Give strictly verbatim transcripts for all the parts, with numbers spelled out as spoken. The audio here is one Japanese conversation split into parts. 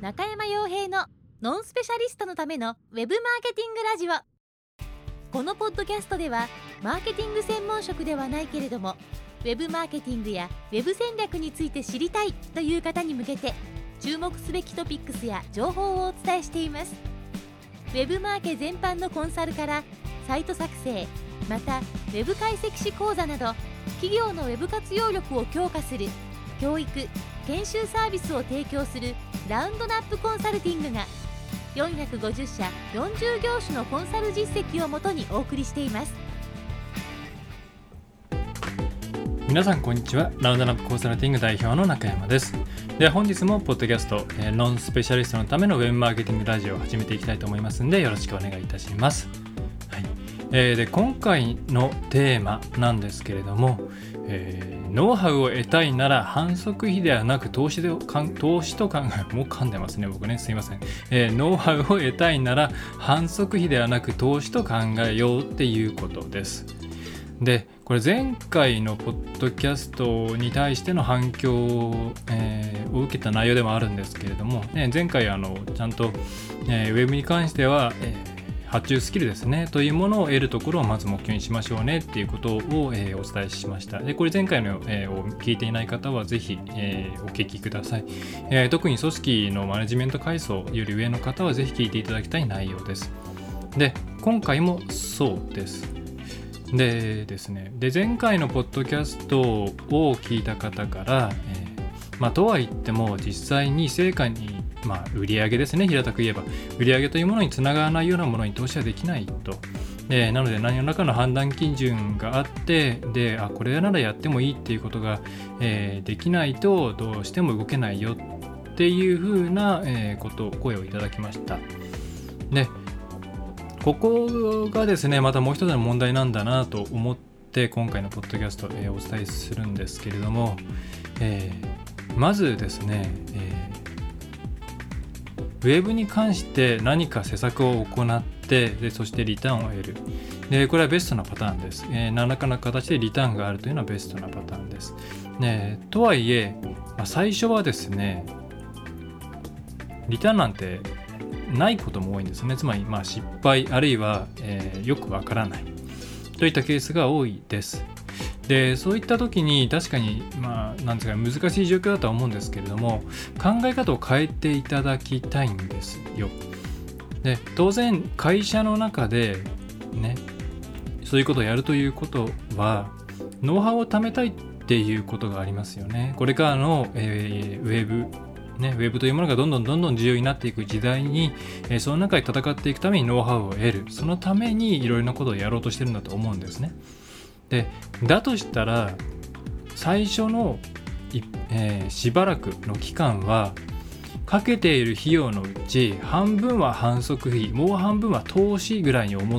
中山洋平のノンスペシャリストのためのウェブマーケティングラジオ。このポッドキャストではマーケティング専門職ではないけれどもウェブマーケティングやウェブ戦略について知りたいという方に向けて注目すべきトピックスや情報をお伝えしています。ウェブマーケ全般のコンサルからサイト作成、またウェブ解析士講座など企業のウェブ活用力を強化する教育・研修サービスを提供するラウンドナップコンサルティングがよんひゃくごじゅっしゃよんじゅう業種のコンサル実績をもとにお送りしています。 皆さんこんにちは。ラウンドナップコンサルティング代表の中山です。では本日もポッドキャスト、えー、ノンスペシャリストのためのウェブマーケティングラジオを始めていきたいと思いますのでよろしくお願いいたします。はいえー、で今回のテーマなんですけれども、えー、ノウハウを得たいなら反則費ではなく投資で投資と考えもう噛んでますね僕ねすいません、えー、ノウハウを得たいなら反則費ではなく投資と考えようっていうことです。でこれ前回のポッドキャストに対しての反響を、えー、を受けた内容でもあるんですけれども、ね、前回あのちゃんと、えー、ウェブに関しては、えー発注スキルですねというものを得るところをまず目標にしましょうねっていうことを、えー、お伝えしました。でこれ前回の、えー、を聞いていない方はぜひ、えー、お聞きください、えー、特に組織のマネジメント階層より上の方はぜひ聞いていただきたい内容です。で今回もそうですでですねで前回のポッドキャストを聞いた方から、えーまあ、とは言っても実際に成果にまあ、売上ですね平たく言えば売上というものにつながらないようなものに投資はできないと。でなので何らかの判断基準があってであこれならやってもいいっていうことが、えー、できないとどうしても動けないよっていうふうな、えー、ことを声をいただきました。でここがですねまたもう一つの問題なんだなと思って今回のポッドキャスト、えー、お伝えするんですけれども、えー、まずですね、えーウェブに関して何か施策を行ってでそしてリターンを得るでこれはベストなパターンです、えー、何らかの形でリターンがあるというのはベストなパターンです、ね、とはいえ、まあ、最初はですねリターンなんてないことも多いんですね。つまりまあ失敗あるいは、えー、よくわからないといったケースが多いです。でそういった時に確かにまあなんですか難しい状況だとは思うんですけれども考え方を変えていただきたいんですよ。で当然会社の中でねそういうことをやるということはノウハウを貯めたいっていうことがありますよね。これからの、えー、ウェブね、ウェブというものがどんどんどんどん重要になっていく時代に、えー、その中で戦っていくためにノウハウを得るそのためにいろいろなことをやろうとしてるんだと思うんですね。でだとしたら最初の、えー、しばらくの期間はかけている費用のうち半分は反則費もう半分は投資ぐらいに思って、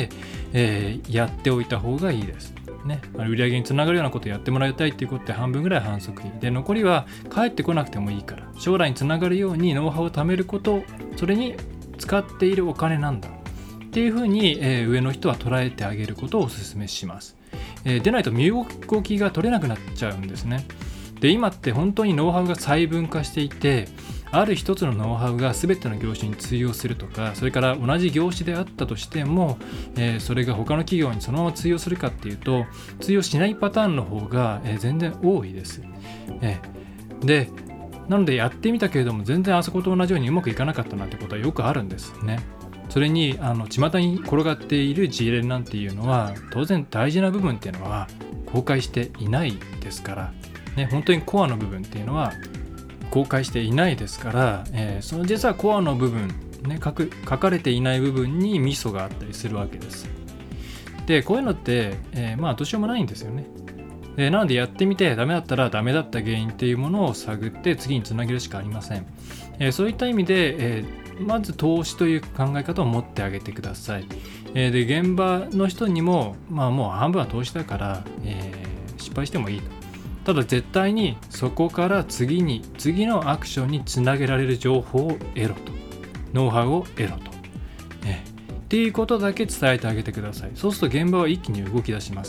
えー、やっておいた方がいいです、ね、売上につながるようなことをやってもらいたいっていうことで半分ぐらい反則費で残りは返ってこなくてもいいから将来につながるようにノウハウを貯めることそれに使っているお金なんだっていうふうに、えー、上の人は捉えてあげることをお勧めします。えー、でないと身動きが取れなくなっちゃうんですね。で今って本当にノウハウが細分化していてある一つのノウハウが全ての業種に通用するとかそれから同じ業種であったとしても、えー、それが他の企業にそのまま通用するかっていうと通用しないパターンの方が、えー、全然多いです、えー、でなのでやってみたけれども全然あそこと同じようにうまくいかなかったなんてことはよくあるんですね。それにあの巷に転がっている事例なんていうのは当然大事な部分っていうのは公開していないですから、ね、本当にコアの部分っていうのは公開していないですから、えー、その実はコアの部分、ね、書く、書かれていない部分にミソがあったりするわけです。でこういうのって、えー、まあどうしようもないんですよね。でなのでやってみてダメだったらダメだった原因っていうものを探って次につなげるしかありません。えー、そういった意味で、えーまず投資という考え方を持ってあげてください。えー、で現場の人にも、まあ、もう半分は投資だから、えー、失敗してもいいと。ただ絶対にそこから次に次のアクションにつなげられる情報を得ろとノウハウを得ろと、えー、っていうことだけ伝えてあげてください。そうすると現場は一気に動き出します。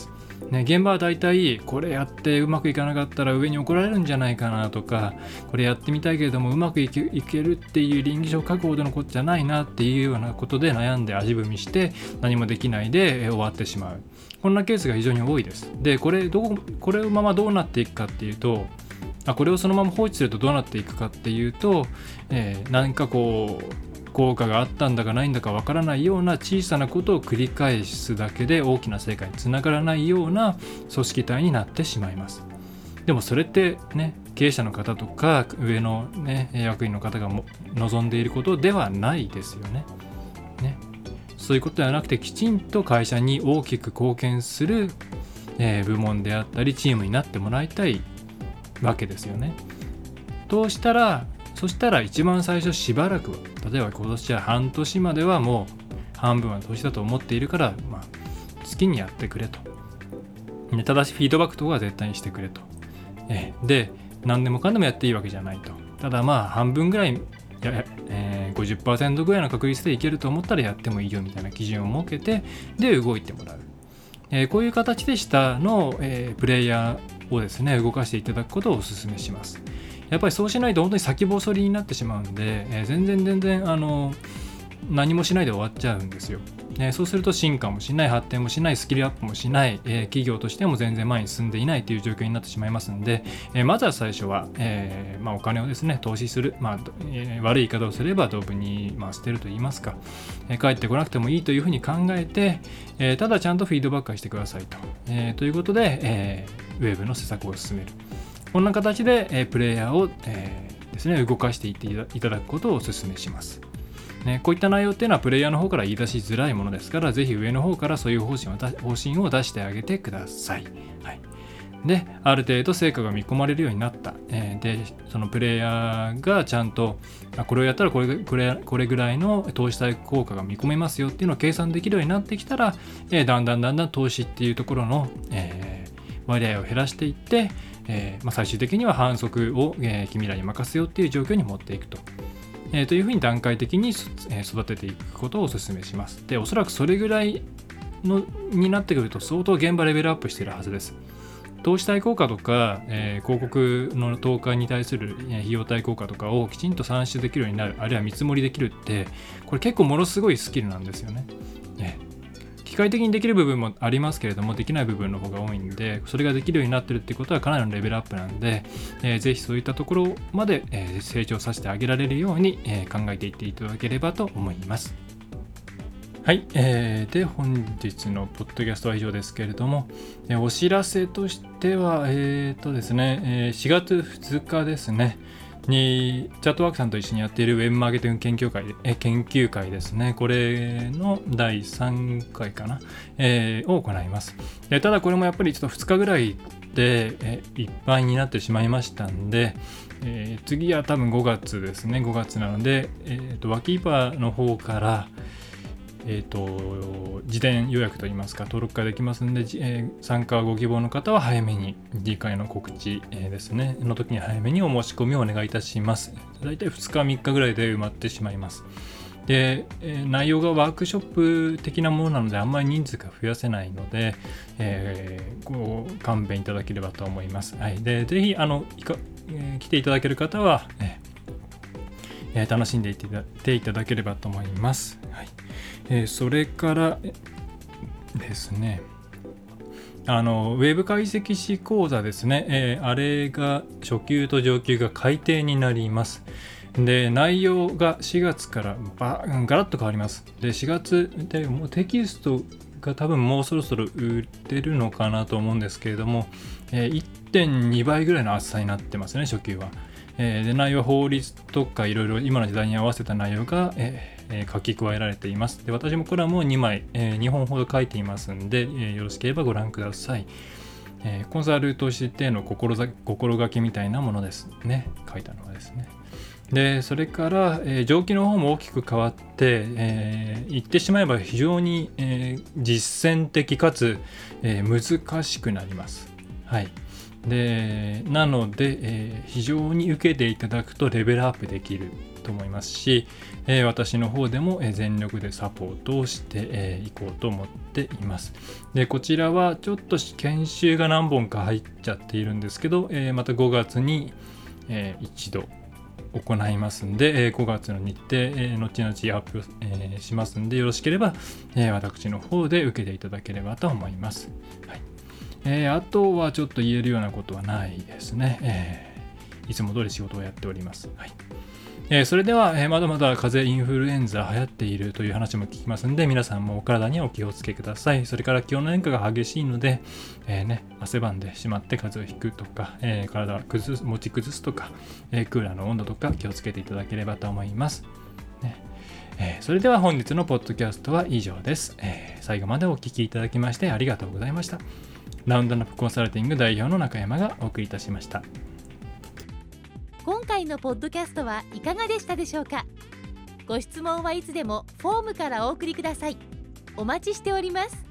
ね、現場はだいたいこれやってうまくいかなかったら上に怒られるんじゃないかなとか、これやってみたいけれどもうまくいけ、いけるっていう倫理上書くほどのことじゃないなっていうようなことで悩んで足踏みして何もできないで終わってしまう。こんなケースが非常に多いです。で、これどうこれのままどうなっていくかっていうと、あこれをそのまま放置するとどうなっていくかっていうと、えー、何かこう効果があったんだかないんだかわからないような小さなことを繰り返すだけで大きな成果につながらないような組織体になってしまいます。でもそれってね、経営者の方とか上の、ね、役員の方がも望んでいることではないですよね。ね、そういうことではなくて、きちんと会社に大きく貢献する、えー、部門であったりチームになってもらいたいわけですよね。としたらそしたら一番最初しばらくは、例えば今年は半年まではもう半分は投資だと思っているから、まあ、好きにやってくれと。ただしフィードバックとかは絶対にしてくれと。えで、何でもかんでもやっていいわけじゃないと。ただまあ半分ぐらい、や、えー、ごじゅっパーセント ぐらいの確率でいけると思ったらやってもいいよみたいな基準を設けて、で動いてもらう。えー、こういう形で下の、えー、プレイヤーをですね動かしていただくことをお勧めします。やっぱりそうしないと本当に先細りになってしまうんで、えー、全然全然あの何もしないで終わっちゃうんですよ。えー、そうすると進化もしない、発展もしない、スキルアップもしない、えー、企業としても全然前に進んでいないという状況になってしまいますので、えー、まずは最初は、えーまあ、お金をですね投資する、まあえー、悪い言い方をすればドブに、まあ、捨てると言いますか、えー、帰ってこなくてもいいというふうに考えて、えー、ただちゃんとフィードバックはしてくださいと、えー、ということで、えー、ウェブの施策を進める。こんな形で、えー、プレイヤーを、えーですね、動かしていっていただくことをお勧めします。ね、こういった内容っていうのはプレイヤーの方から言い出しづらいものですから、ぜひ上の方からそういう方針を方針を出してあげてください。はい、で、ある程度成果が見込まれるようになった。えー、で、そのプレイヤーがちゃんとあこれをやったらこれ、これ、これぐらいの投資対効果が見込めますよっていうのを計算できるようになってきたら、えー、だんだんだんだん投資っていうところの、えー、割合を減らしていって、えーまあ、最終的には反則を、えー、君らに任せようっていう状況に持っていくと。えー、というふうに段階的に、えー、育てていくことをお勧めします。で、おそらくそれぐらいのになってくると相当現場レベルアップしているはずです。投資対効果とか、えー、広告の投下に対する費用対効果とかをきちんと算出できるようになる、あるいは見積もりできるって、これ結構ものすごいスキルなんですよね。ね、機械的にできる部分もありますけれども、できない部分の方が多いんで、それができるようになってるってことはかなりのレベルアップなんで、えー、ぜひそういったところまで、えー、成長させてあげられるように、えー、考えていっていただければと思います。はい、えー、で本日のポッドキャストは以上ですけれども、えー、お知らせとしては、えーとですね、えー、しがつふつかですね、にチャットワークさんと一緒にやっているウェブマーケティング研究会、え研究会ですね、これのだいさんかいかな、えー、を行います。でただこれもやっぱりちょっとふつかぐらいで、えいっぱいになってしまいましたんで、えー、次は多分ごがつですね、ごがつなので、えーと、ワキーパーの方からえーと、事前予約といいますか登録ができますので、えー、参加ご希望の方は早めに次回の告知、えー、ですねの時に早めにお申し込みをお願いいたします。だいたいふつかみっかぐらいで埋まってしまいます。で、えー、内容がワークショップ的なものなのであんまり人数が増やせないので、えー、ご勘弁いただければと思います。はい、でぜひあのいか、えー、来ていただける方は、えーえー、楽しんでいっていただければと思います。はいえー、それからですね、あのウェブ解析士講座ですね、えー、あれが初級と上級が改定になります。で内容がしがつからバガラッと変わります。でしがつでもうテキストが多分もうそろそろ売ってるのかなと思うんですけれども、えー、いってんにばいぐらいの厚さになってますね、初級は。えー、で内容は法律とかいろいろ今の時代に合わせた内容が、えーえー、書き加えられています。で私もこれはもうにまい、えー、にほんほど書いていますので、えー、よろしければご覧ください。えー、コンサルとしての心がけみたいなものですね、書いたのはですね。でそれから、えー、上記の方も大きく変わって、えー、言ってしまえば非常に、えー、実践的かつ、えー、難しくなります。はい。 でなので、えー、非常に受けていただくとレベルアップできると思いますし、えー、私の方でも全力でサポートをしてい、えー、こうと思っています。でこちらはちょっと研修が何本か入っちゃっているんですけど、えー、またごがつに、えー、一度行いますんで、えー、ごがつの日程、えー、後々発表、えー、しますんで、よろしければ、えー、私の方で受けていただければと思います。はい。えー、あとはちょっと言えるようなことはないですね。えー、いつも通り仕事をやっております。はい。えー、それでは、えー、まだまだ風邪インフルエンザ流行っているという話も聞きますので、皆さんもお体にはお気をつけください。それから気温の変化が激しいので、えーね、汗ばんでしまって風邪をひくとか、えー、体を崩す持ち崩すとか、えー、クーラーの温度とか気をつけていただければと思います。ねえー、それでは本日のポッドキャストは以上です。えー、最後までお聞きいただきましてありがとうございました。ラウンドナップコンサルティング代表の中山がお送りいたしました。 今回のポッドキャストはいかがでしたでしょうか。ご質問はいつでもフォームからお送りください。お待ちしております。